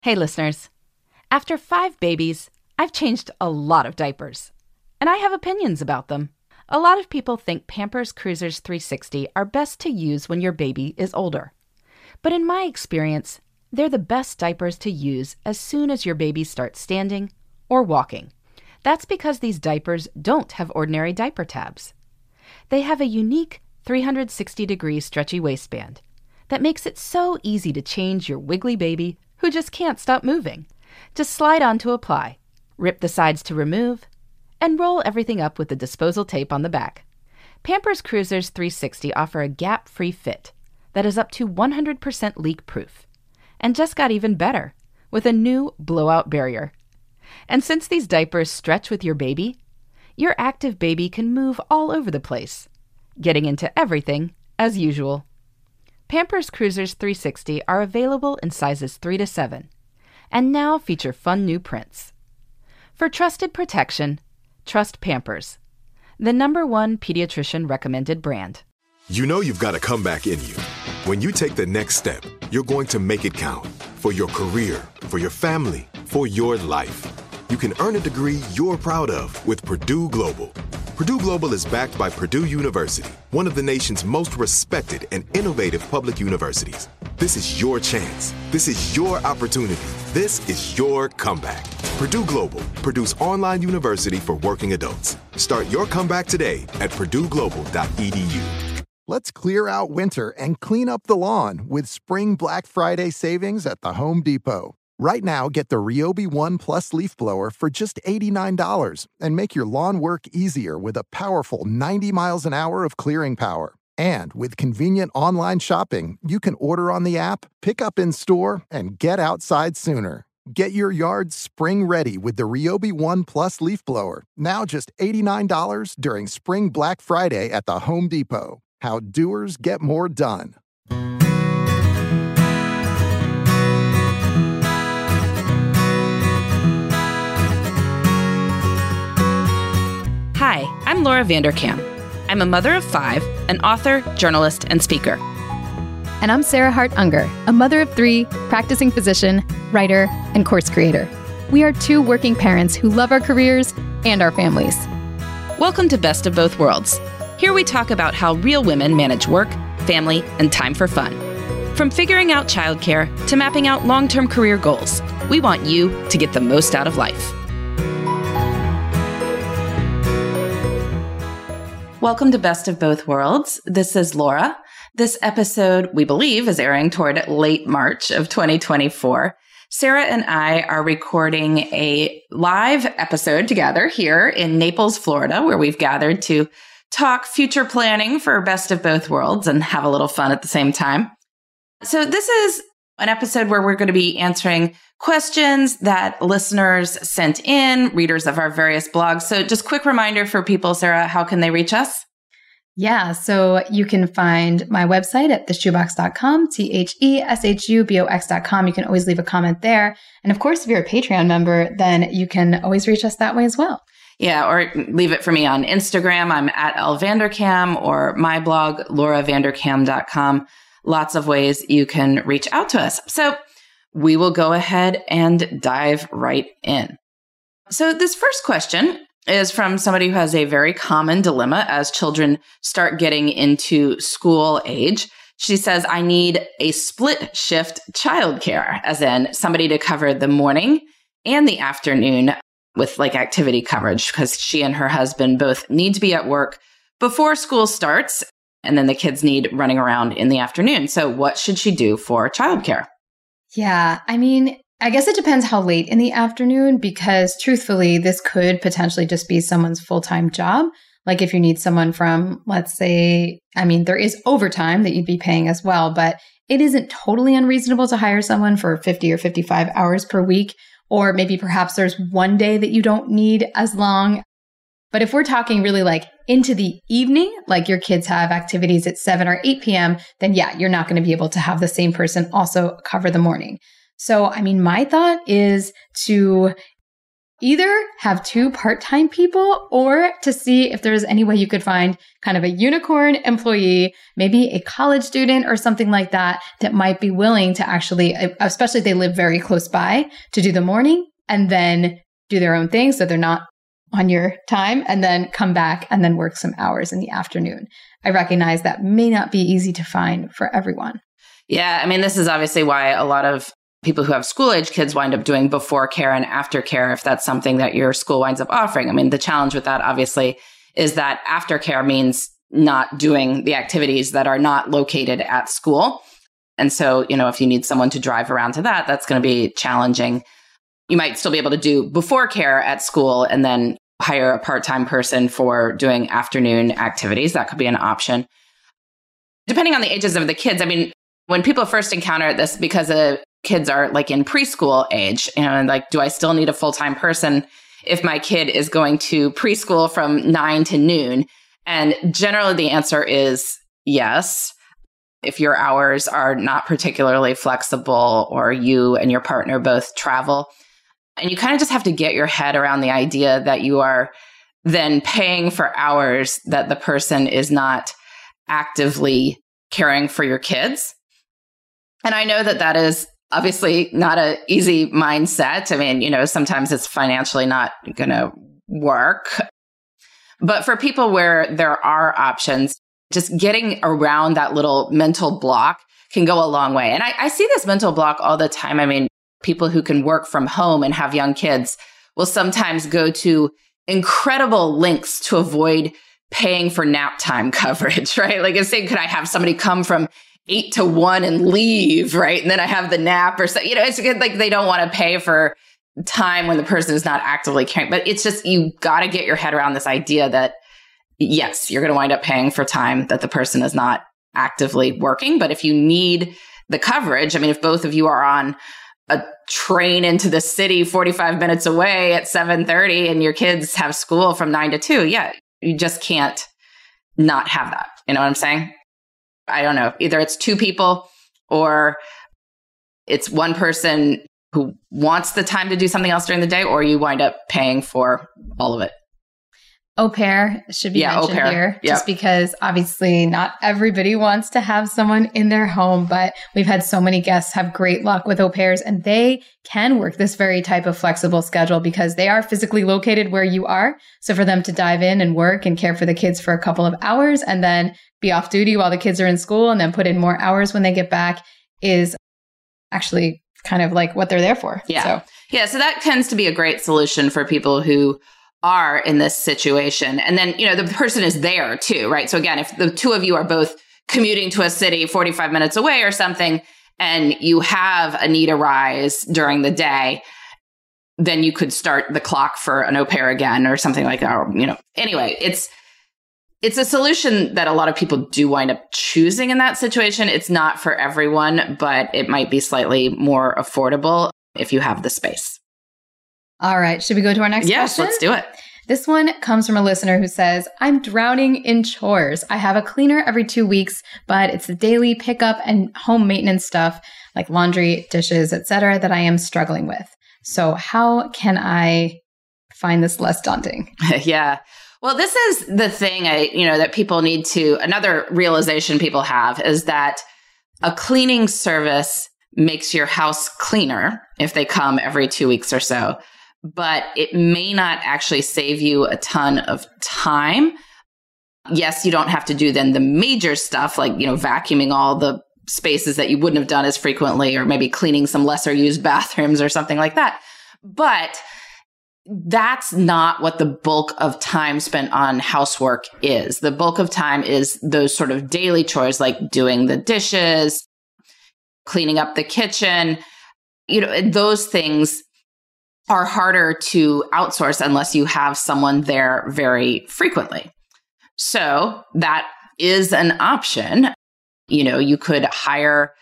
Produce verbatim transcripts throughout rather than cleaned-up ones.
Hey listeners, after five babies, I've changed a lot of diapers, and I have opinions about them. A lot of people think Pampers Cruisers three sixty are best to use when your baby is older. But in my experience, they're the best diapers to use as soon as your baby starts standing or walking. That's because these diapers don't have ordinary diaper tabs. They have a unique three hundred sixty degree stretchy waistband that makes it so easy to change your wiggly baby who just can't stop moving. Just slide on to apply, rip the sides to remove, and roll everything up with the disposal tape on the back. Pampers Cruisers three sixty offer a gap-free fit that is up to one hundred percent leak-proof, and just got even better with a new blowout barrier. And since these diapers stretch with your baby, your active baby can move all over the place, getting into everything as usual. Pampers Cruisers three sixty are available in sizes three to seven, and now feature fun new prints. For trusted protection, trust Pampers, the number one pediatrician recommended brand. You know you've got a comeback in you. When you take the next step, you're going to make it count for your career, for your family, for your life. You can earn a degree you're proud of with Purdue Global. Purdue Global is backed by Purdue University, one of the nation's most respected and innovative public universities. This is your chance. This is your opportunity. This is your comeback. Purdue Global, Purdue's online university for working adults. Start your comeback today at purdue global dot e d u. Let's clear out winter and clean up the lawn with Spring Black Friday savings at the Home Depot. Right now, get the Ryobi One Plus leaf blower for just eighty-nine dollars and make your lawn work easier with a powerful ninety miles an hour of clearing power. And with convenient online shopping, you can order on the app, pick up in store, and get outside sooner. Get your yard spring ready with the Ryobi One Plus leaf blower, now just eighty-nine dollars during Spring Black Friday at the Home Depot. How doers get more done. Hi, I'm Laura Vanderkam. I'm a mother of five, an author, journalist, and speaker. And I'm Sarah Hart Unger, a mother of three, practicing physician, writer, and course creator. We are two working parents who love our careers and our families. Welcome to Best of Both Worlds. Here we talk about how real women manage work, family, and time for fun. From figuring out childcare to mapping out long-term career goals, we want you to get the most out of life. Welcome to Best of Both Worlds. This is Laura. This episode, we believe, is airing toward late March of twenty twenty-four. Sarah and I are recording a live episode together here in Naples, Florida, where we've gathered to talk future planning for Best of Both Worlds and have a little fun at the same time. So this is an episode where we're going to be answering questions that listeners sent in, readers of our various blogs. So just quick reminder for people, Sarah, how can they reach us? Yeah, so you can find my website at the shoebox dot com, T H E S H U B O X dot com. You can always leave a comment there. And of course, if you're a Patreon member, then you can always reach us that way as well. Yeah, or leave it for me on Instagram. I'm at L Vanderkam, or my blog, laura vanderkam dot com. Lots of ways you can reach out to us. So we will go ahead and dive right in. So this first question is from somebody who has a very common dilemma as children start getting into school age. She says, I need a split shift childcare, as in somebody to cover the morning and the afternoon with like activity coverage, because she and her husband both need to be at work before school starts. And then the kids need running around in the afternoon. So what should she do for childcare? Yeah, I mean, I guess it depends how late in the afternoon, because truthfully, this could potentially just be someone's full-time job. Like if you need someone from, let's say, I mean, there is overtime that you'd be paying as well, but it isn't totally unreasonable to hire someone for fifty or fifty-five hours per week. Or maybe perhaps there's one day that you don't need as long. But if we're talking really like into the evening, like your kids have activities at seven or eight p.m., then yeah, you're not going to be able to have the same person also cover the morning. So, I mean, my thought is to either have two part-time people or to see if there's any way you could find kind of a unicorn employee, maybe a college student or something like that, that might be willing to actually, especially if they live very close by, to do the morning and then do their own thing so they're not on your time, and then come back and then work some hours in the afternoon. I recognize that may not be easy to find for everyone. Yeah, I mean, this is obviously why a lot of people who have school-age kids wind up doing before care and after care if that's something that your school winds up offering. I mean, the challenge with that, obviously, is that aftercare means not doing the activities that are not located at school. And so, you know, if you need someone to drive around to that, that's going to be challenging. You might still be able to do before care at school and then hire a part-time person for doing afternoon activities. That could be an option. Depending on the ages of the kids, I mean, when people first encounter this, because the kids are like in preschool age, you know, and like, do I still need a full-time person if my kid is going to preschool from nine to noon? And generally the answer is yes. If your hours are not particularly flexible or you and your partner both travel. And you kind of just have to get your head around the idea that you are then paying for hours that the person is not actively caring for your kids. And I know that that is obviously not an easy mindset. I mean, you know, sometimes it's financially not going to work. But for people where there are options, just getting around that little mental block can go a long way. And I, I see this mental block all the time. I mean, people who can work from home and have young kids will sometimes go to incredible lengths to avoid paying for nap time coverage, right? Like, if say, could I have somebody come from eight to one and leave, right? And then I have the nap or so, you know, it's like they don't want to pay for time when the person is not actively caring. But it's just, you got to get your head around this idea that, yes, you're going to wind up paying for time that the person is not actively working. But if you need the coverage, I mean, if both of you are on a train into the city forty-five minutes away at seven thirty and your kids have school from nine to two, yeah, you just can't not have that. You know what I'm saying? I don't know. Either it's two people or it's one person who wants the time to do something else during the day, or you wind up paying for all of it. Au pair should be yeah, mentioned au pair. here, Yep. just because obviously not everybody wants to have someone in their home, but we've had so many guests have great luck with au pairs, and they can work this very type of flexible schedule because they are physically located where you are. So for them to dive in and work and care for the kids for a couple of hours and then be off duty while the kids are in school and then put in more hours when they get back is actually kind of like what they're there for. Yeah. So. Yeah. So that tends to be a great solution for people who are in this situation. And then, you know, the person is there too, right? So again, if the two of you are both commuting to a city forty-five minutes away or something, and you have a need arise during the day, then you could start the clock for an au pair again or something like that. Or, you know, anyway, it's, it's a solution that a lot of people do wind up choosing in that situation. It's not for everyone, but it might be slightly more affordable if you have the space. All right. Should we go to our next yes, question? Yes, let's do it. This one comes from a listener who says, I'm drowning in chores. I have a cleaner every two weeks, but it's the daily pickup and home maintenance stuff like laundry, dishes, et cetera, that I am struggling with. So how can I find this less daunting? Yeah. Well, this is the thing, I, you know, that people need to, another realization people have is that a cleaning service makes your house cleaner if they come every two weeks or so. But it may not actually save you a ton of time. Yes, you don't have to do then the major stuff like, you know, vacuuming all the spaces that you wouldn't have done as frequently, or maybe cleaning some lesser used bathrooms or something like that. But that's not what the bulk of time spent on housework is. The bulk of time is those sort of daily chores like doing the dishes, cleaning up the kitchen, you know, those things are harder to outsource unless you have someone there very frequently. So that is an option. You know, you could hire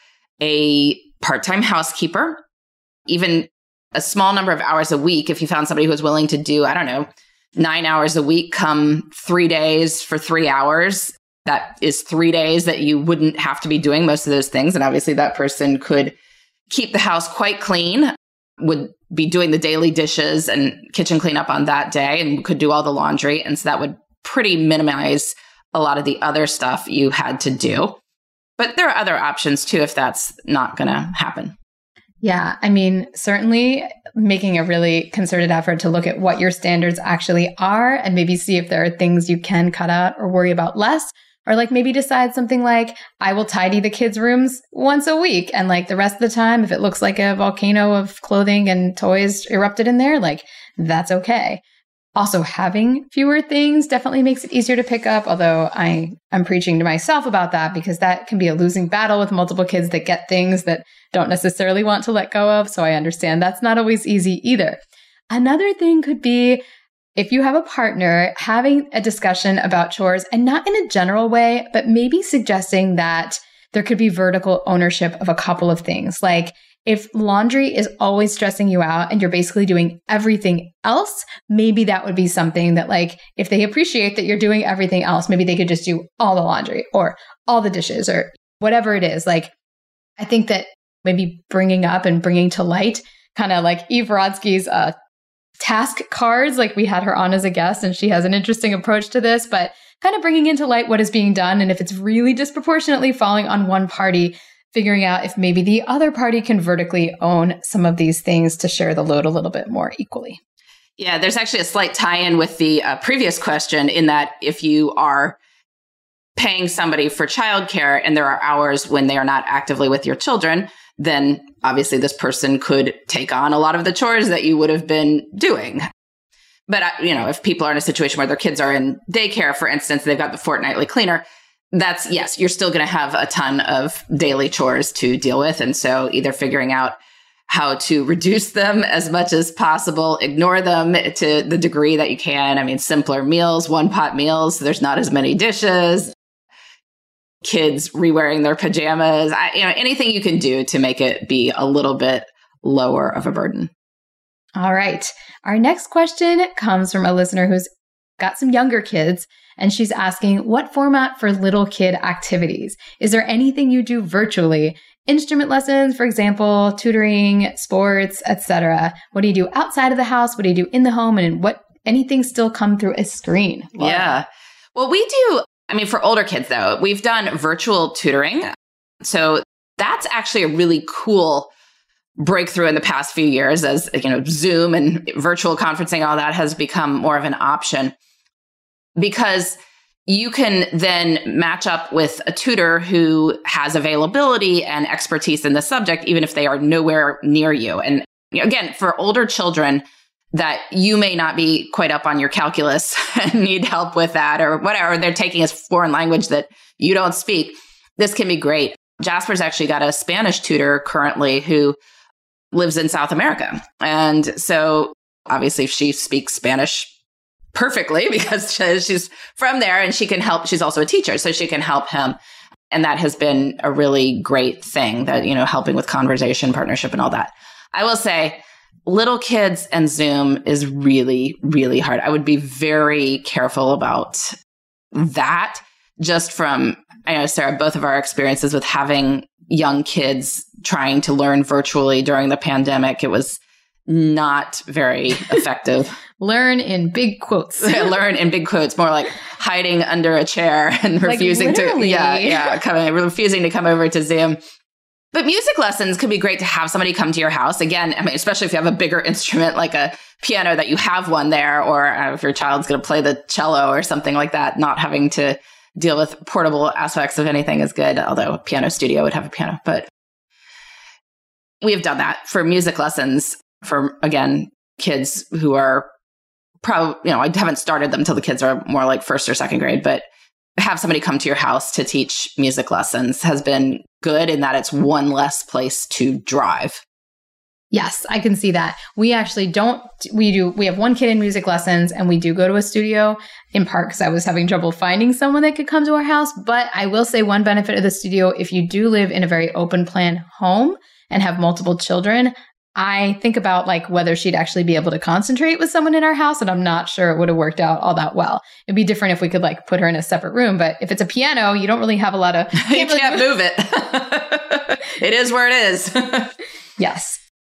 a part-time housekeeper, even a small number of hours a week. If you found somebody who was willing to do, I don't know, nine hours a week, come three days for three hours, that is three days that you wouldn't have to be doing most of those things. And obviously that person could keep the house quite clean, would be doing the daily dishes and kitchen cleanup on that day and could do all the laundry. And so that would pretty minimize a lot of the other stuff you had to do. But there are other options too, if that's not going to happen. Yeah. I mean, certainly making a really concerted effort to look at what your standards actually are and maybe see if there are things you can cut out or worry about less. Or like maybe decide something like, I will tidy the kids' rooms once a week. And like the rest of the time, if it looks like a volcano of clothing and toys erupted in there, like that's okay. Also, having fewer things definitely makes it easier to pick up, although I am preaching to myself about that because that can be a losing battle with multiple kids that get things that don't necessarily want to let go of. So I understand that's not always easy either. Another thing could be, if you have a partner, having a discussion about chores, and not in a general way, but maybe suggesting that there could be vertical ownership of a couple of things. Like if laundry is always stressing you out and you're basically doing everything else, maybe that would be something that, like, if they appreciate that you're doing everything else, maybe they could just do all the laundry or all the dishes or whatever it is. Like, I think that maybe bringing up and bringing to light, kind of like Eve Rodsky's uh, task cards, like we had her on as a guest and she has an interesting approach to this, but kind of bringing into light what is being done. And if it's really disproportionately falling on one party, figuring out if maybe the other party can vertically own some of these things to share the load a little bit more equally. Yeah, there's actually a slight tie-in with the uh, previous question in that if you are paying somebody for childcare and there are hours when they are not actively with your children, then obviously this person could take on a lot of the chores that you would have been doing. But, you know, if people are in a situation where their kids are in daycare, for instance, they've got the fortnightly cleaner, that's, yes, you're still going to have a ton of daily chores to deal with. And so either figuring out how to reduce them as much as possible, ignore them to the degree that you can. I mean, simpler meals, one pot meals, there's not as many dishes. Kids re-wearing their pajamas, I, you know, anything you can do to make it be a little bit lower of a burden. All right. Our next question comes from a listener who's got some younger kids, and she's asking, what format for little kid activities? Is there anything you do virtually? Instrument lessons, for example, tutoring, sports, et cetera. What do you do outside of the house? What do you do in the home? And what anything still come through a screen? Wow. Yeah. Well, we do. I mean, for older kids, though, we've done virtual tutoring. So that's actually a really cool breakthrough in the past few years as, you know, Zoom and virtual conferencing, all that has become more of an option because you can then match up with a tutor who has availability and expertise in the subject, even if they are nowhere near you. And you know, again, for older children, that you may not be quite up on your calculus and need help with that or whatever. They're taking a foreign language that you don't speak. This can be great. Jasper's actually got a Spanish tutor currently who lives in South America. And so obviously she speaks Spanish perfectly because she's from there and she can help. She's also a teacher, so she can help him. And that has been a really great thing that, you know, helping with conversation, partnership and all that. I will say, little kids and Zoom is really, really hard. I would be very careful about that just from, I know, Sarah, both of our experiences with having young kids trying to learn virtually during the pandemic. It was not very effective. Learn in big quotes. Learn in big quotes, more like hiding under a chair and like refusing literally. to, yeah, yeah, coming, refusing to come over to Zoom. But music lessons could be great to have somebody come to your house. Again, I mean, especially if you have a bigger instrument like a piano that you have one there, or uh, if your child's going to play the cello or something like that, not having to deal with portable aspects of anything is good. Although a piano studio would have a piano, but we have done that for music lessons for, again, kids who are probably, you know, I haven't started them until the kids are more like first or second grade, but have somebody come to your house to teach music lessons has been good in that it's one less place to drive. Yes, I can see that. We actually don't, we do, we have one kid in music lessons and we do go to a studio in part because I was having trouble finding someone that could come to our house. But I will say one benefit of the studio, if you do live in a very open plan home and have multiple children, I think about like whether she'd actually be able to concentrate with someone in our house. And I'm not sure it would have worked out all that well. It'd be different if we could like put her in a separate room. But if it's a piano, you don't really have a lot of... You can't, can't move it. It is where it is. Yes.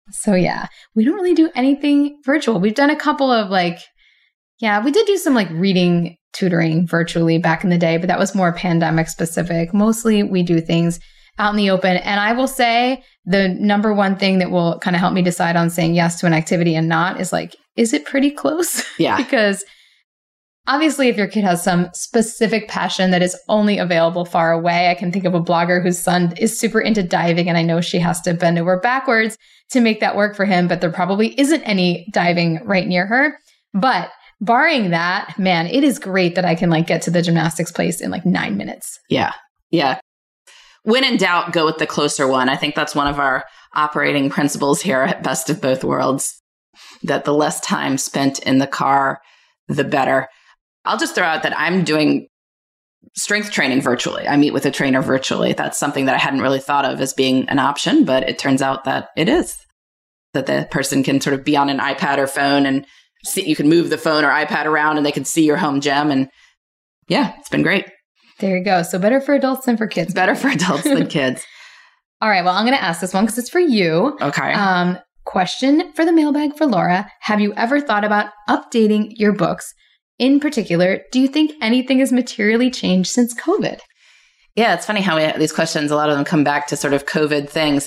So yeah, we don't really do anything virtual. We've done a couple of like, yeah, we did do some like reading tutoring virtually back in the day, but that was more pandemic specific. Mostly we do things out in the open. And I will say the number one thing that will kind of help me decide on saying yes to an activity and not is like, is it pretty close? Yeah. Because obviously if your kid has some specific passion that is only available far away, I can think of a blogger whose son is super into diving and I know she has to bend over backwards to make that work for him, but there probably isn't any diving right near her. But barring that, man, it is great that I can like get to the gymnastics place in like nine minutes. Yeah. Yeah. When in doubt, go with the closer one. I think that's one of our operating principles here at Best of Both Worlds, that the less time spent in the car, the better. I'll just throw out that I'm doing strength training virtually. I meet with a trainer virtually. That's something that I hadn't really thought of as being an option, but it turns out that it is. That the person can sort of be on an iPad or phone and see, you can move the phone or iPad around and they can see your home gym. And yeah, it's been great. There you go. So better for adults than for kids. Better for adults than kids. All right. Well, I'm going to ask this one because it's for you. Okay. Um, question for the mailbag for Laura. Have you ever thought about updating your books? In particular, do you think anything has materially changed since COVID? Yeah, it's funny how we, these questions, a lot of them come back to sort of COVID things.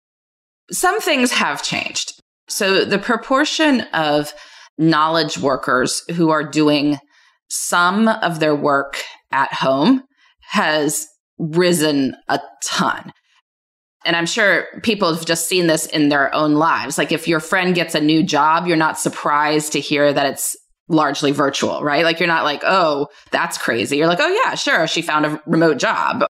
Some things have changed. So the proportion of knowledge workers who are doing some of their work at home has risen a ton. And I'm sure people have just seen this in their own lives. Like if your friend gets a new job, you're not surprised to hear that it's largely virtual, right? Like you're not like, oh, that's crazy. You're like, oh yeah, sure, she found a remote job.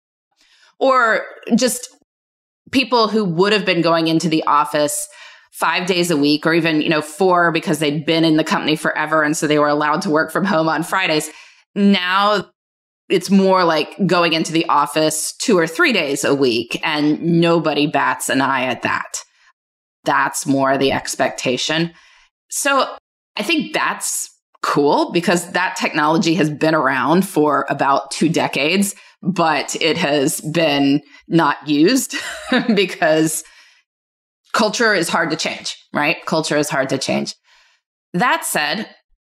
Or just people who would have been going into the office five days a week or even, you know, four because they'd been in the company forever. And so they were allowed to work from home on Fridays. Now it's more like going into the office two or three days a week and nobody bats an eye at that. That's more the expectation. So I think that's cool because that technology has been around for about two decades, but it has been not used because culture is hard to change, right? Culture is hard to change. That said,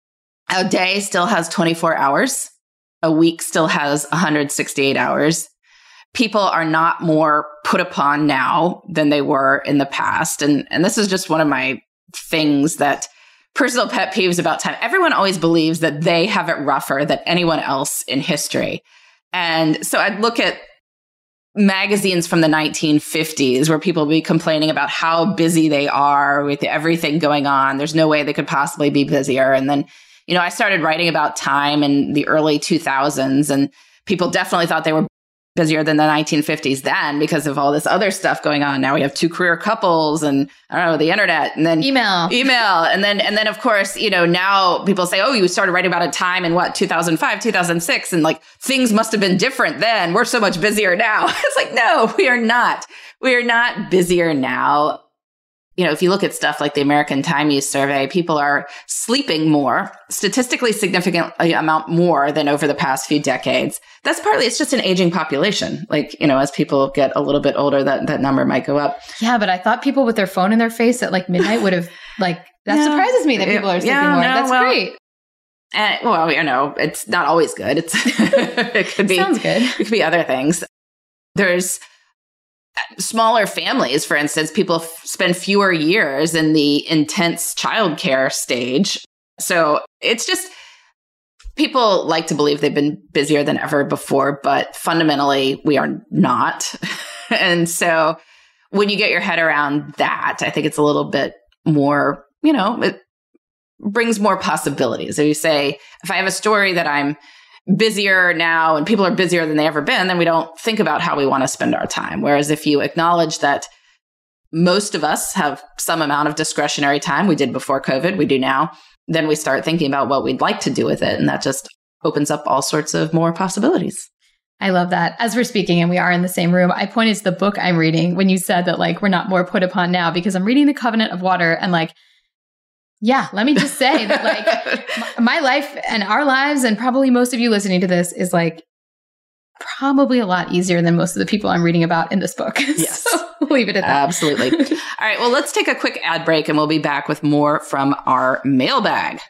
a day still has twenty-four hours. A week still has one hundred sixty-eight hours. People are not more put upon now than they were in the past. And, and this is just one of my things that personal pet peeves about time. Everyone always believes that they have it rougher than anyone else in history. And so I'd look at magazines from the nineteen fifties where people would be complaining about how busy they are with everything going on. There's no way they could possibly be busier. And then, you know, I started writing about time in the early two thousands and people definitely thought they were busier than the nineteen fifties then because of all this other stuff going on. Now we have two career couples and I don't know, the internet and then email, email. And then, and then of course, you know, now people say, oh, you started writing about a time in what, two thousand five, two thousand six. And like things must have been different then. We're so much busier now. It's like, no, we are not. We are not busier now. You know, if you look at stuff like the American Time Use Survey, people are sleeping more, statistically significant amount more than over the past few decades. That's partly, it's just an aging population. Like, you know, as people get a little bit older, that, that number might go up. Yeah, but I thought people with their phone in their face at like midnight would have, like, that yeah. surprises me that people are sleeping yeah, more. No, That's well, great. Uh, well, you know, it's not always good. It's it could be Sounds good. It could be other things. There's smaller families, for instance, people f- spend fewer years in the intense childcare stage. So it's just, people like to believe they've been busier than ever before, but fundamentally we are not. And so when you get your head around that, I think it's a little bit more, you know, it brings more possibilities. So you say, if I have a story that I'm busier now and people are busier than they ever been, then we don't think about how we want to spend our time. Whereas if you acknowledge that most of us have some amount of discretionary time, we did before COVID, we do now, then we start thinking about what we'd like to do with it. And that just opens up all sorts of more possibilities. I love that. As we're speaking and we are in the same room, I pointed to the book I'm reading when you said that like, we're not more put upon now because I'm reading The Covenant of Water and like, yeah, let me just say that like my life and our lives and probably most of you listening to this is like probably a lot easier than most of the people I'm reading about in this book. Yes. So, leave it at that. Absolutely. All right. Well, let's take a quick ad break and we'll be back with more from our mailbag.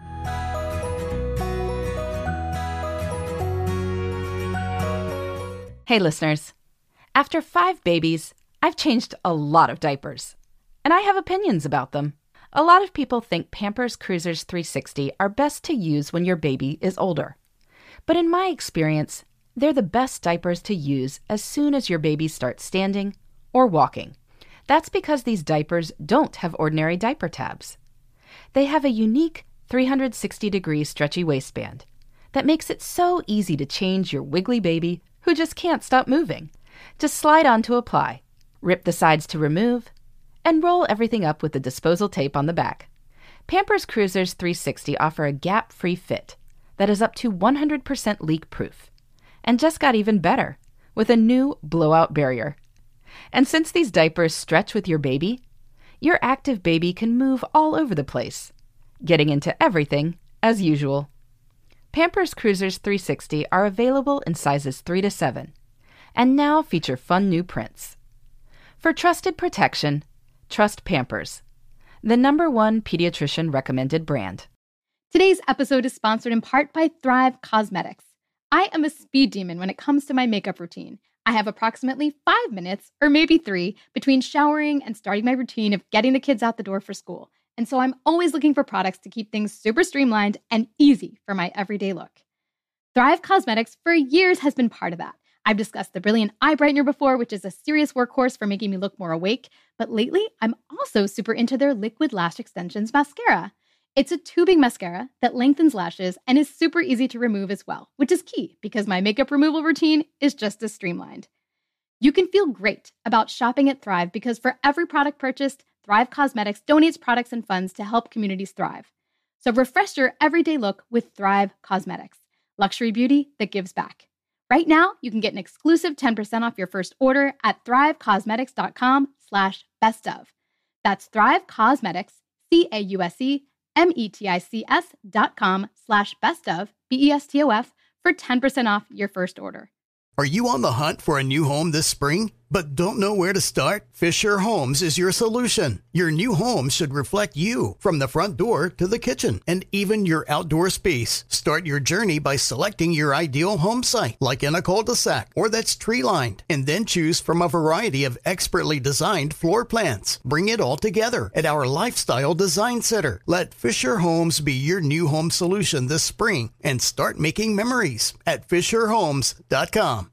Hey, listeners. After five babies, I've changed a lot of diapers. And I have opinions about them. A lot of people think Pampers Cruisers three sixty are best to use when your baby is older. But in my experience, they're the best diapers to use as soon as your baby starts standing or walking. That's because these diapers don't have ordinary diaper tabs. They have a unique three hundred sixty degree stretchy waistband that makes it so easy to change your wiggly baby who just can't stop moving. Just slide on to apply, rip the sides to remove, and roll everything up with the disposal tape on the back. Pampers Cruisers three sixty offer a gap-free fit that is up to one hundred percent leak-proof, and just got even better with a new blowout barrier. And since these diapers stretch with your baby, your active baby can move all over the place, getting into everything as usual. Pampers Cruisers three sixty are available in sizes three to seven, and now feature fun new prints. For trusted protection, trust Pampers, the number one pediatrician recommended brand. Today's episode is sponsored in part by Thrive Causemetics. I am a speed demon when it comes to my makeup routine. I have approximately five minutes, or maybe three, between showering and starting my routine of getting the kids out the door for school. And so I'm always looking for products to keep things super streamlined and easy for my everyday look. Thrive Causemetics for years has been part of that. I've discussed the Brilliant Eye Brightener before, which is a serious workhorse for making me look more awake. But lately, I'm also super into their Liquid Lash Extensions mascara. It's a tubing mascara that lengthens lashes and is super easy to remove as well, which is key because my makeup removal routine is just as streamlined. You can feel great about shopping at Thrive because for every product purchased, Thrive Causemetics donates products and funds to help communities thrive. So refresh your everyday look with Thrive Causemetics, luxury beauty that gives back. Right now, you can get an exclusive ten percent off your first order at thrivecausemetics.com slash best of. That's Thrive Causemetics, C A U S E M-E-T-I-C-S dot com slash best of, B E S T O F, for ten percent off your first order. Are you on the hunt for a new home this spring, but don't know where to start? Fisher Homes is your solution. Your new home should reflect you, from the front door to the kitchen, and even your outdoor space. Start your journey by selecting your ideal home site, like in a cul-de-sac or that's tree-lined, and then choose from a variety of expertly designed floor plans. Bring it all together at our Lifestyle Design Center. Let Fisher Homes be your new home solution this spring and start making memories at fisher homes dot com.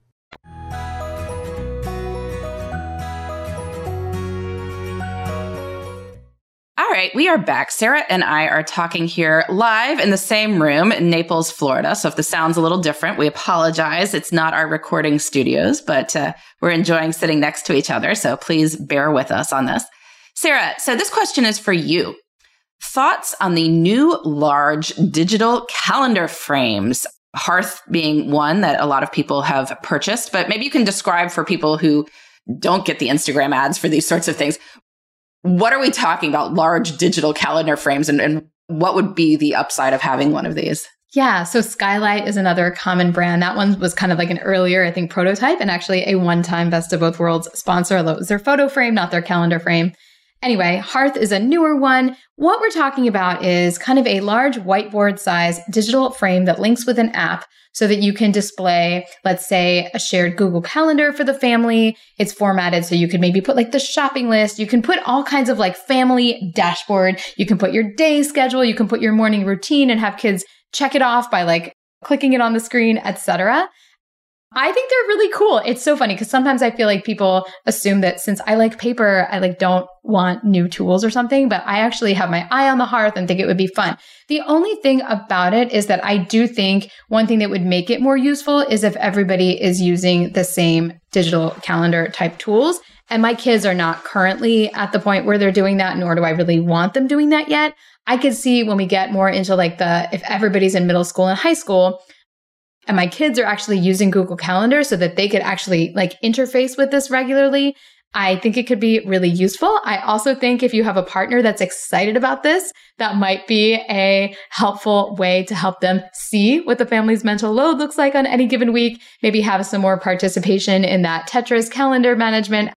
All right, we are back. Sarah and I are talking here live in the same room in Naples, Florida. So if the sound's a little different, we apologize. It's not our recording studios, but uh, we're enjoying sitting next to each other. So please bear with us on this. Sarah, so this question is for you. Thoughts on the new large digital calendar frames? Hearth being one that a lot of people have purchased, but maybe you can describe for people who don't get the Instagram ads for these sorts of things. What are we talking about? Large digital calendar frames, and, and what would be the upside of having one of these? Yeah, so Skylight is another common brand. That one was kind of like an earlier, I think, prototype and actually a one-time Best of Both Worlds sponsor, although it was their photo frame, not their calendar frame. Anyway, Hearth is a newer one. What we're talking about is kind of a large whiteboard size digital frame that links with an app so that you can display, let's say, a shared Google Calendar for the family. It's formatted so you could maybe put like the shopping list. You can put all kinds of like family dashboard. You can put your day schedule. You can put your morning routine and have kids check it off by like clicking it on the screen, et cetera. I think they're really cool. It's so funny because sometimes I feel like people assume that since I like paper, I like don't want new tools or something, but I actually have my eye on the Hearth and think it would be fun. The only thing about it is that I do think one thing that would make it more useful is if everybody is using the same digital calendar type tools. And my kids are not currently at the point where they're doing that, nor do I really want them doing that yet. I could see when we get more into like the, if everybody's in middle school and high school, and my kids are actually using Google Calendar so that they could actually like interface with this regularly, I think it could be really useful. I also think if you have a partner that's excited about this, that might be a helpful way to help them see what the family's mental load looks like on any given week, maybe have some more participation in that Tetris calendar management.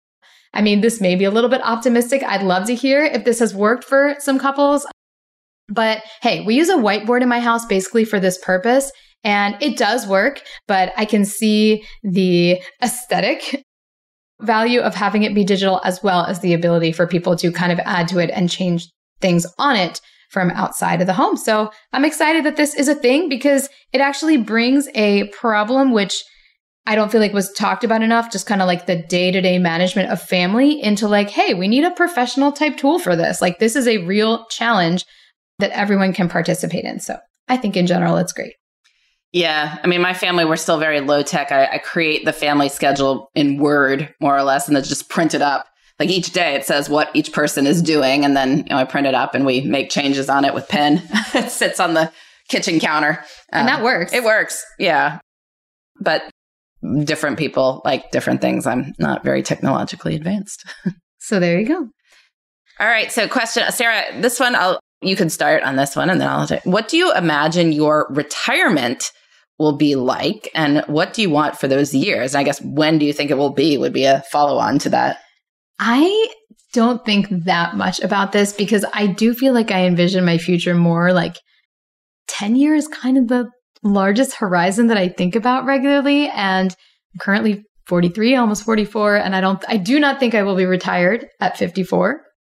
I mean, this may be a little bit optimistic. I'd love to hear if this has worked for some couples. But hey, we use a whiteboard in my house basically for this purpose, and it does work, but I can see the aesthetic value of having it be digital as well as the ability for people to kind of add to it and change things on it from outside of the home. So I'm excited that this is a thing because it actually brings a problem which I don't feel like was talked about enough, just kind of like the day-to-day management of family into like, hey, we need a professional type tool for this. Like this is a real challenge that everyone can participate in. So I think in general, it's great. Yeah. I mean, my family, we're still very low tech. I, I create the family schedule in Word, more or less, and then just print it up. Like each day it says what each person is doing. And then, you know, I print it up and we make changes on it with pen. It sits on the kitchen counter. And um, that works. It works. Yeah. But different people like different things. I'm not very technologically advanced. So there you go. All right. So question, Sarah, this one, I'll, you can start on this one and then I'll take. What do you imagine your retirement will be like? And what do you want for those years? And I guess when do you think it will be would be a follow on to that. I don't think that much about this because I do feel like I envision my future more like ten years, kind of the largest horizon that I think about regularly. And I'm currently forty-three, almost forty-four. And I don't, I do not think I will be retired at fifty-four.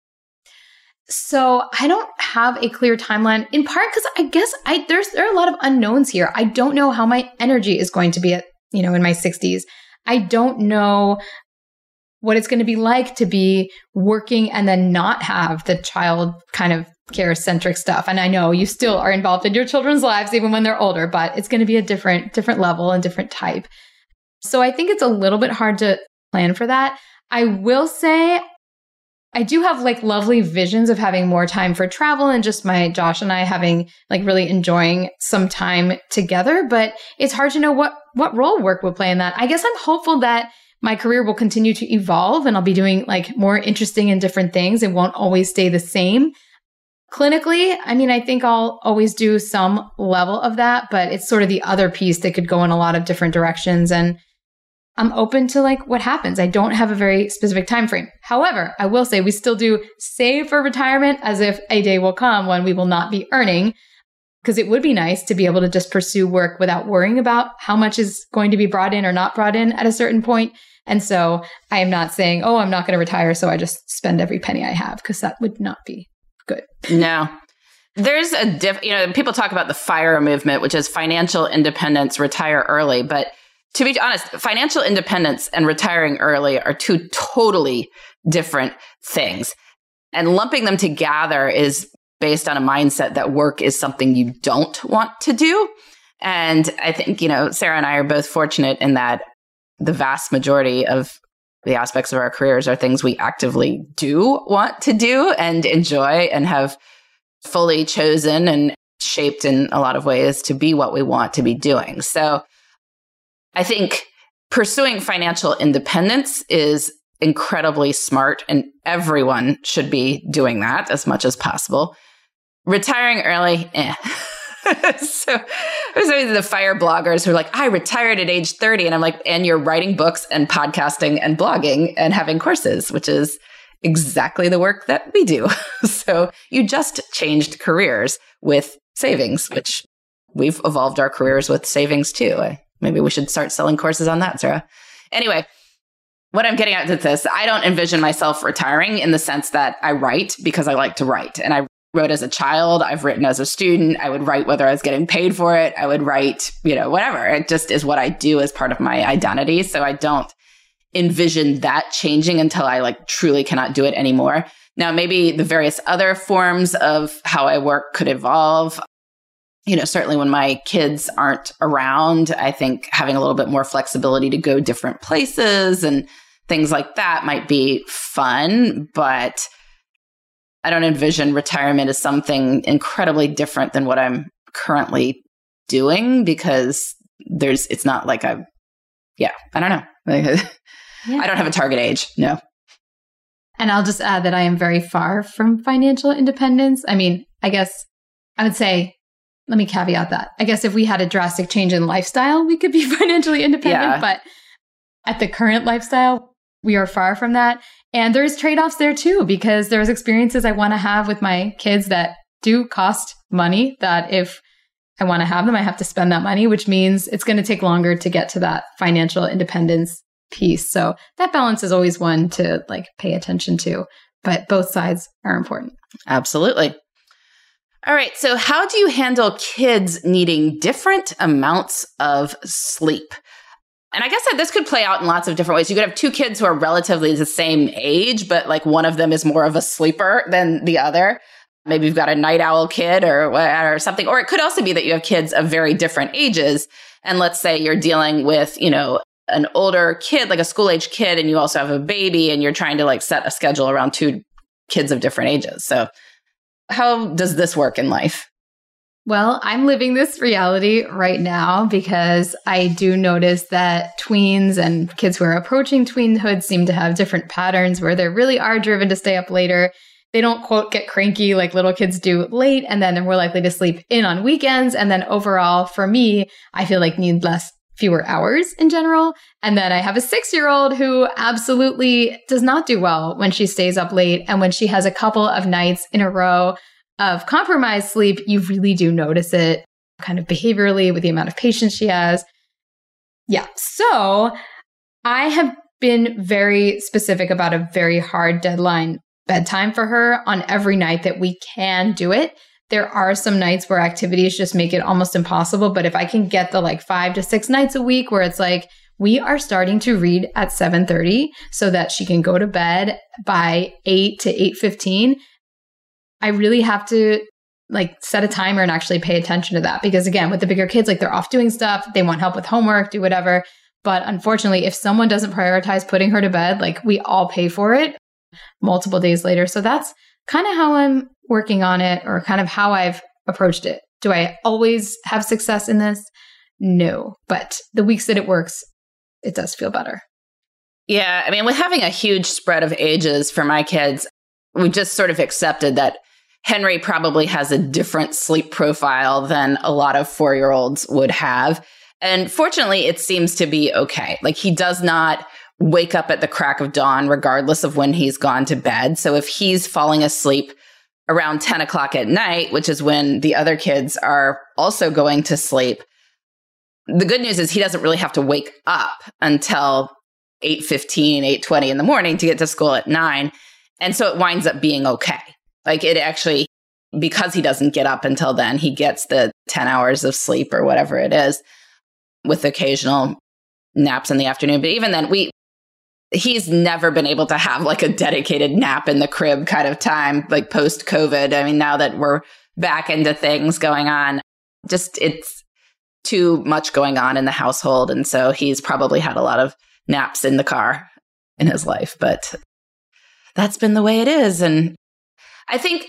So I don't have a clear timeline, in part because I guess I there's there are a lot of unknowns here. I don't know how my energy is going to be at, you know, in my sixties. I don't know what it's going to be like to be working and then not have the child kind of care centric stuff. And I know you still are involved in your children's lives even when they're older, but it's going to be a different different level and different type. So I think it's a little bit hard to plan for that. I will say I do have like lovely visions of having more time for travel and just my Josh and I having like really enjoying some time together. But it's hard to know what, what role work will play in that. I guess I'm hopeful that my career will continue to evolve and I'll be doing like more interesting and different things. It won't always stay the same. Clinically, I mean, I think I'll always do some level of that, but it's sort of the other piece that could go in a lot of different directions. And I'm open to like what happens. I don't have a very specific time frame. However, I will say we still do save for retirement as if a day will come when we will not be earning, because it would be nice to be able to just pursue work without worrying about how much is going to be brought in or not brought in at a certain point. And so I am not saying, oh, I'm not going to retire, so I just spend every penny I have, because that would not be good. No. There's a diff, you know, people talk about the FIRE movement, which is financial independence, retire early, but to be honest, financial independence and retiring early are two totally different things. And lumping them together is based on a mindset that work is something you don't want to do. And I think, you know, Sarah and I are both fortunate in that the vast majority of the aspects of our careers are things we actively do want to do and enjoy and have fully chosen and shaped in a lot of ways to be what we want to be doing. So I think pursuing financial independence is incredibly smart, and everyone should be doing that as much as possible. Retiring early, eh. So there's always the FIRE bloggers who are like, I retired at age thirty. And I'm like, and you're writing books and podcasting and blogging and having courses, which is exactly the work that we do. So you just changed careers with savings, which we've evolved our careers with savings too. I, Maybe we should start selling courses on that, Sarah. Anyway, what I'm getting at is this. I don't envision myself retiring in the sense that I write because I like to write. And I wrote as a child. I've written as a student. I would write whether I was getting paid for it. I would write, you know, whatever. It just is what I do as part of my identity. So I don't envision that changing until I like truly cannot do it anymore. Now, maybe the various other forms of how I work could evolve. You know, certainly when my kids aren't around, I think having a little bit more flexibility to go different places and things like that might be fun, but I don't envision retirement as something incredibly different than what I'm currently doing, because there's, it's not like I'm, yeah, I don't know. Yeah. I don't have a target age. No. And I'll just add that I am very far from financial independence. I mean, I guess I would say, let me caveat that. I guess if we had a drastic change in lifestyle, we could be financially independent. Yeah. But at the current lifestyle, we are far from that. And there's trade-offs there too, because there's experiences I want to have with my kids that do cost money, that if I want to have them, I have to spend that money, which means it's going to take longer to get to that financial independence piece. So that balance is always one to like pay attention to, but both sides are important. Absolutely. All right. So how do you handle kids needing different amounts of sleep? And I guess that this could play out in lots of different ways. You could have two kids who are relatively the same age, but like one of them is more of a sleeper than the other. Maybe you've got a night owl kid or, or something. Or it could also be that you have kids of very different ages. And let's say you're dealing with, you know, an older kid, like a school age kid, and you also have a baby and you're trying to like set a schedule around two kids of different ages. So how does this work in life? Well, I'm living this reality right now because I do notice that tweens and kids who are approaching tweenhood seem to have different patterns where they really are driven to stay up later. They don't, quote, get cranky like little kids do late, and then they're more likely to sleep in on weekends. And then overall, for me, I feel like need less, fewer hours in general. And then I have a six-year-old who absolutely does not do well when she stays up late. And when she has a couple of nights in a row of compromised sleep, you really do notice it kind of behaviorally with the amount of patience she has. Yeah. So I have been very specific about a very hard deadline bedtime for her on every night that we can do it. There are some nights where activities just make it almost impossible. But if I can get the like five to six nights a week where it's like, we are starting to read at seven thirty so that she can go to bed by eight to eight fifteen, I really have to like set a timer and actually pay attention to that. Because again, with the bigger kids, like they're off doing stuff, they want help with homework, do whatever. But unfortunately, if someone doesn't prioritize putting her to bed, like we all pay for it multiple days later. So that's kind of how I'm working on it, or kind of how I've approached it. Do I always have success in this? No. But the weeks that it works, it does feel better. Yeah. I mean, with having a huge spread of ages for my kids, we just sort of accepted that Henry probably has a different sleep profile than a lot of four-year-olds would have. And fortunately, it seems to be okay. Like he does not wake up at the crack of dawn, regardless of when he's gone to bed. So if he's falling asleep around ten o'clock at night, which is when the other kids are also going to sleep, the good news is he doesn't really have to wake up until eight fifteen, eight twenty in the morning to get to school at nine. And so it winds up being okay. Like it actually, because he doesn't get up until then, he gets the ten hours of sleep or whatever it is, with occasional naps in the afternoon. But even then, we he's never been able to have like a dedicated nap in the crib kind of time, like post-COVID. I mean, now that we're back into things going on, just it's too much going on in the household. And so he's probably had a lot of naps in the car in his life, but that's been the way it is. And I think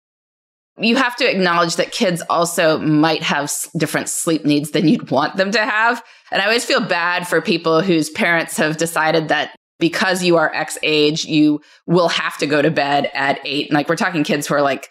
you have to acknowledge that kids also might have different sleep needs than you'd want them to have. And I always feel bad for people whose parents have decided that because you are X age, you will have to go to bed at eight. And like, we're talking kids who are like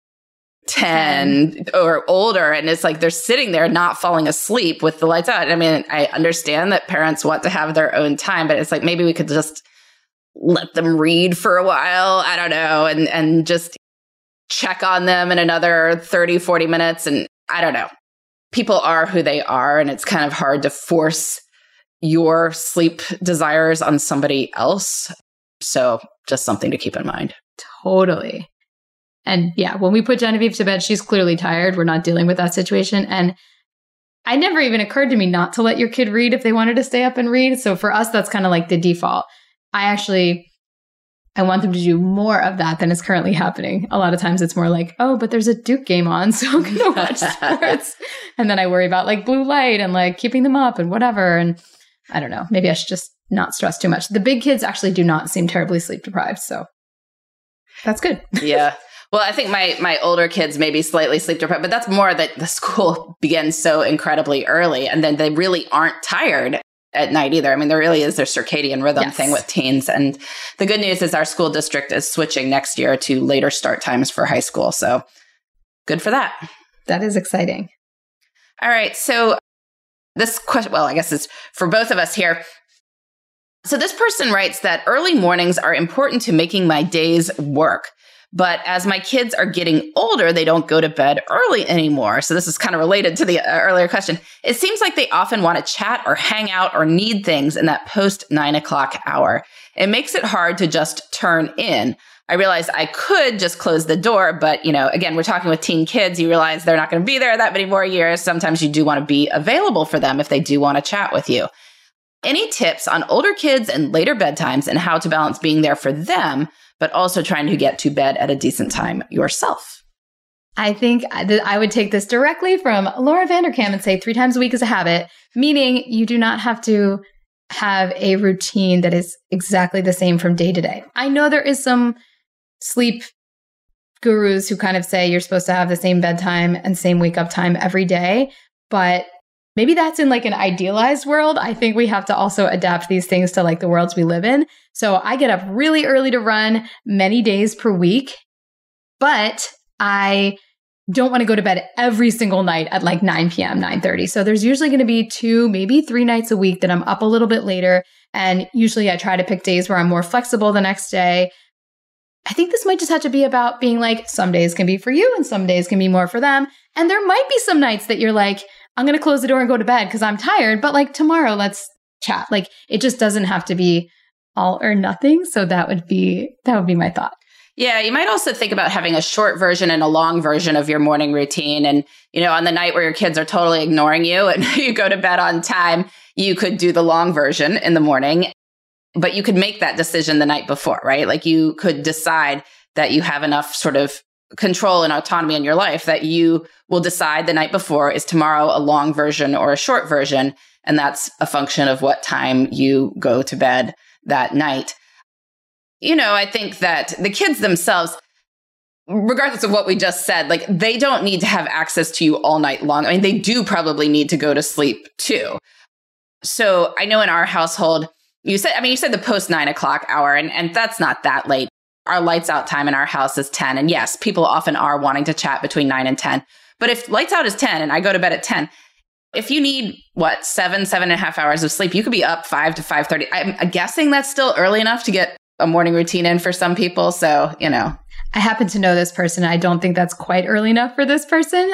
ten or older. And it's like, they're sitting there not falling asleep with the lights out. I mean, I understand that parents want to have their own time, but it's like, maybe we could just let them read for a while. I don't know. And, and just check on them in another thirty, forty minutes. And I don't know. People are who they are. And it's kind of hard to force your sleep desires on somebody else. So just something to keep in mind. Totally. And yeah, when we put Genevieve to bed, she's clearly tired. We're not dealing with that situation. And I never even occurred to me not to let your kid read if they wanted to stay up and read. So for us, that's kind of like the default. I actually, I want them to do more of that than is currently happening. A lot of times it's more like, oh, but there's a Duke game on, so I'm going to watch sports. And then I worry about like blue light and like keeping them up and whatever. And I don't know, maybe I should just not stress too much. The big kids actually do not seem terribly sleep deprived. So that's good. Yeah. Well, I think my my older kids may be slightly sleep deprived, but that's more that the school begins so incredibly early. And then they really aren't tired at night either. I mean, there really is their circadian rhythm yes. thing with teens. And the good news is our school district is switching next year to later start times for high school. So good for that. That is exciting. All right. So this question, well, I guess it's for both of us here. So this person writes that early mornings are important to making my days work. But as my kids are getting older, they don't go to bed early anymore. So this is kind of related to the earlier question. It seems like they often want to chat or hang out or need things in that post nine o'clock hour. It makes it hard to just turn in. I realize I could just close the door, but, you know, again, we're talking with teen kids. You realize they're not going to be there that many more years. Sometimes you do want to be available for them if they do want to chat with you. Any tips on older kids and later bedtimes and how to balance being there for them, but also trying to get to bed at a decent time yourself? I think I would take this directly from Laura Vanderkam and say three times a week is a habit, meaning you do not have to have a routine that is exactly the same from day to day. I know there is some sleep gurus who kind of say you're supposed to have the same bedtime and same wake up time every day, but maybe that's in like an idealized world. I think we have to also adapt these things to like the worlds we live in. So I get up really early to run many days per week, but I don't want to go to bed every single night at like nine p.m., nine thirty. So there's usually going to be two, maybe three nights a week that I'm up a little bit later. And usually I try to pick days where I'm more flexible the next day. I think this might just have to be about being like, some days can be for you and some days can be more for them. And there might be some nights that you're like, I'm going to close the door and go to bed because I'm tired, but like tomorrow, let's chat. Like it just doesn't have to be all or nothing. So that would be, that would be my thought. Yeah, you might also think about having a short version and a long version of your morning routine. And, you know, on the night where your kids are totally ignoring you and you go to bed on time, you could do the long version in the morning, but you could make that decision the night before, right? Like you could decide that you have enough sort of control and autonomy in your life that you will decide the night before, is tomorrow a long version or a short version? And that's a function of what time you go to bed that night. You know, I think that the kids themselves, regardless of what we just said, like they don't need to have access to you all night long. I mean, they do probably need to go to sleep too. So I know in our household, you said, I mean, you said the post nine o'clock hour, and, and that's not that late. Our lights out time in our house is ten. And yes, people often are wanting to chat between nine and ten. But if lights out is ten and I go to bed at ten, if you need, what, seven, seven and a half hours of sleep, you could be up five to five thirty. I'm guessing that's still early enough to get a morning routine in for some people. So, you know. I happen to know this person. I don't think that's quite early enough for this person.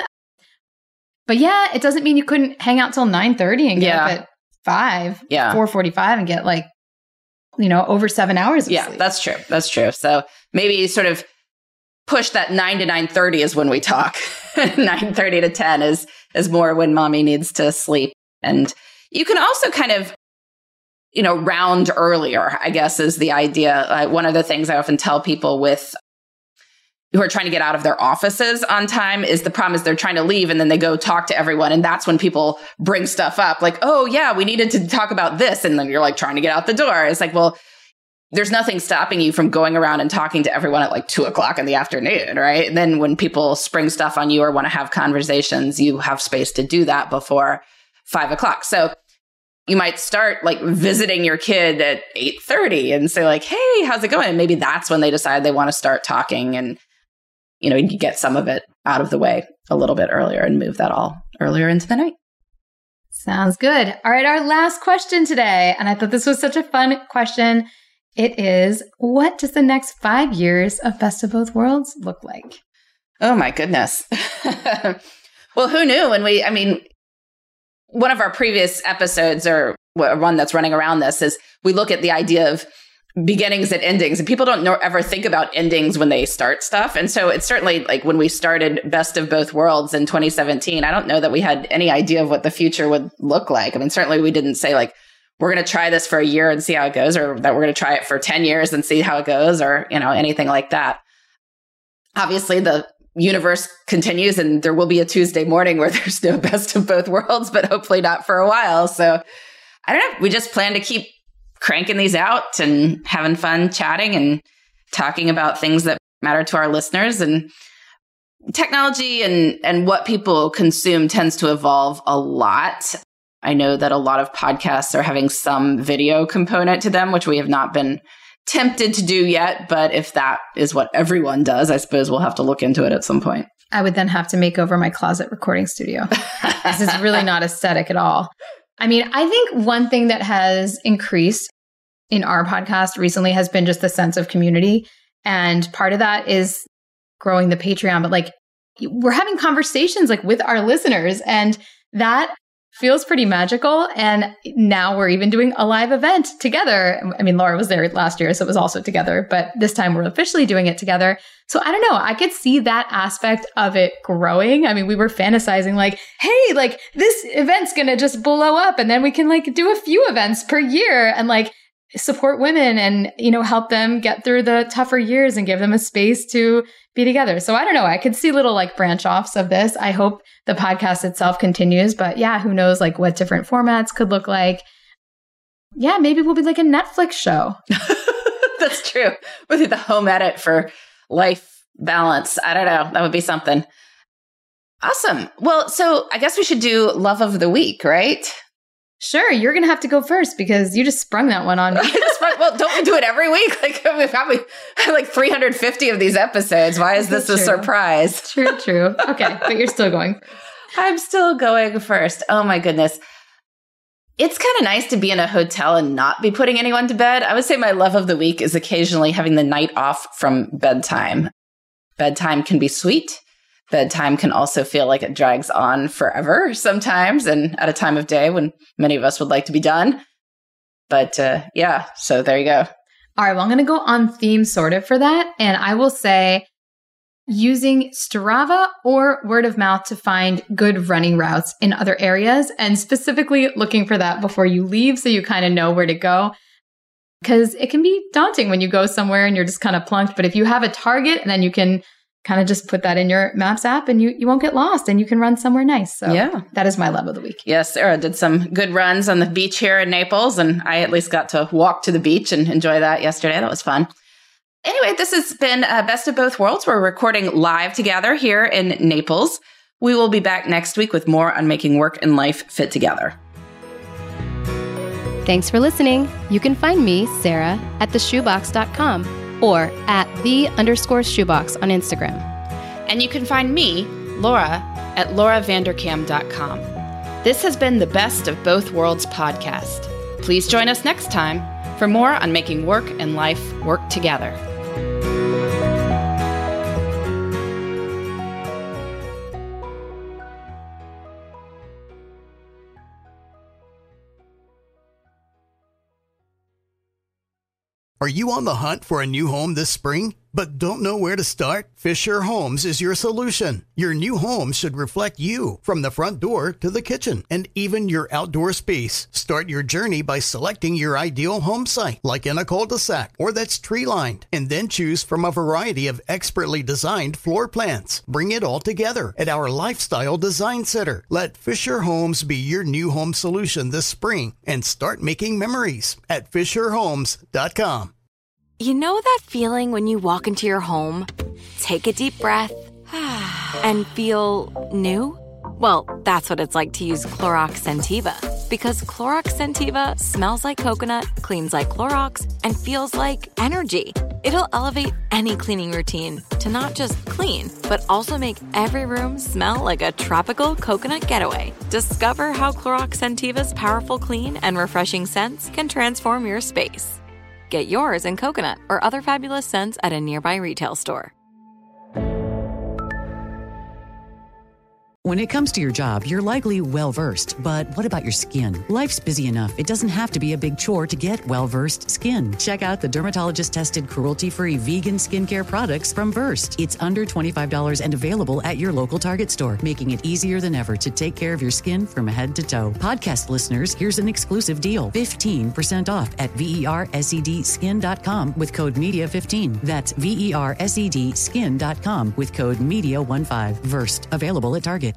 But yeah, it doesn't mean you couldn't hang out till nine thirty and get yeah. up at five, yeah. four forty-five and get like, you know, over seven hours of yeah, sleep. That's true. That's true. So maybe sort of push that nine to nine thirty is when we talk. nine thirty to ten is, is more when mommy needs to sleep. And you can also kind of, you know, round earlier, I guess, is the idea. Uh, one of the things I often tell people with who are trying to get out of their offices on time is the problem is they're trying to leave and then they go talk to everyone. And that's when people bring stuff up like, oh, yeah, we needed to talk about this. And then you're like trying to get out the door. It's like, well, there's nothing stopping you from going around and talking to everyone at like two o'clock in the afternoon, right? And then when people spring stuff on you or want to have conversations, you have space to do that before five o'clock. So you might start like visiting your kid at eight thirty and say like, hey, how's it going? And maybe that's when they decide they want to start talking, and, you know, you get some of it out of the way a little bit earlier and move that all earlier into the night. Sounds good. All right. Our last question today. And I thought this was such a fun question. It is, what does the next five years of Best of Both Worlds look like? Oh my goodness. Well, who knew when we, I mean, one of our previous episodes, or one that's running around this, is we look at the idea of beginnings and endings, and people don't know, ever think about endings when they start stuff. And so it's certainly like when we started Best of Both Worlds in twenty seventeen, I don't know that we had any idea of what the future would look like. I mean, certainly we didn't say like, we're going to try this for a year and see how it goes, or that we're going to try it for ten years and see how it goes, or, you know, anything like that. Obviously, the universe continues and there will be a Tuesday morning where there's no Best of Both Worlds, but hopefully not for a while. So I don't know. We just plan to keep cranking these out and having fun chatting and talking about things that matter to our listeners. And technology and, and what people consume tends to evolve a lot. I know that a lot of podcasts are having some video component to them, which we have not been tempted to do yet. But if that is what everyone does, I suppose we'll have to look into it at some point. I would then have to make over my closet recording studio. This is really not aesthetic at all. I mean, I think one thing that has increased in our podcast recently has been just the sense of community. And part of that is growing the Patreon, but like we're having conversations like with our listeners, and that feels pretty magical. And now we're even doing a live event together. I mean, Laura was there last year, so it was also together, but this time we're officially doing it together. So I don't know, I could see that aspect of it growing. I mean, we were fantasizing like, hey, like this event's going to just blow up, and then we can like do a few events per year and like support women and, you know, help them get through the tougher years and give them a space to be together. So I don't know. I could see little like branch offs of this. I hope the podcast itself continues, but yeah, who knows like what different formats could look like. Yeah, maybe we'll be like a Netflix show. That's true. We'll do the home edit for life balance. I don't know. That would be something. Awesome. Well, so I guess we should do love of the week, right? Sure, you're going to have to go first because you just sprung that one on me. sprung, well, don't we do it every week? Like we've probably have like three hundred fifty of these episodes. Why is this a surprise? True, true. Okay, but you're still going first. I'm still going first. Oh my goodness. It's kind of nice to be in a hotel and not be putting anyone to bed. I would say my love of the week is occasionally having the night off from bedtime. Bedtime can be sweet. Bedtime can also feel like it drags on forever sometimes, and at a time of day when many of us would like to be done. But uh, yeah, so there you go. All right, well, I'm going to go on theme sort of for that. And I will say using Strava or word of mouth to find good running routes in other areas, and specifically looking for that before you leave so you kind of know where to go. Because it can be daunting when you go somewhere and you're just kind of plunked. But if you have a target, and then you can kind of just put that in your Maps app and you, you won't get lost and you can run somewhere nice. So yeah, that is my love of the week. Yes, Sarah did some good runs on the beach here in Naples, and I at least got to walk to the beach and enjoy that yesterday. That was fun. Anyway, this has been uh, Best of Both Worlds. We're recording live together here in Naples. We will be back next week with more on making work and life fit together. Thanks for listening. You can find me, Sarah, at the shoebox dot com. or at the underscore shoebox on Instagram. And you can find me, Laura, at laura vanderkam dot com. This has been the Best of Both Worlds podcast. Please join us next time for more on making work and life work together. Are you on the hunt for a new home this spring, but don't know where to start? Fisher Homes is your solution. Your new home should reflect you, from the front door to the kitchen, and even your outdoor space. Start your journey by selecting your ideal home site, like in a cul-de-sac or that's tree-lined, and then choose from a variety of expertly designed floor plans. Bring it all together at our Lifestyle Design Center. Let Fisher Homes be your new home solution this spring and start making memories at fisher homes dot com. You know that feeling when you walk into your home, take a deep breath, and feel new? Well, that's what it's like to use Clorox Scentiva. Because Clorox Scentiva smells like coconut, cleans like Clorox, and feels like energy. It'll elevate any cleaning routine to not just clean, but also make every room smell like a tropical coconut getaway. Discover how Clorox Scentiva's powerful clean and refreshing scents can transform your space. Get yours in coconut or other fabulous scents at a nearby retail store. When it comes to your job, you're likely well-versed, but what about your skin? Life's busy enough. It doesn't have to be a big chore to get well-versed skin. Check out the dermatologist-tested, cruelty-free vegan skincare products from Versed. It's under twenty-five dollars and available at your local Target store, making it easier than ever to take care of your skin from head to toe. Podcast listeners, here's an exclusive deal. fifteen percent off at versed skin dot com with code media fifteen. That's versed skin dot com with code media fifteen. Versed, available at Target.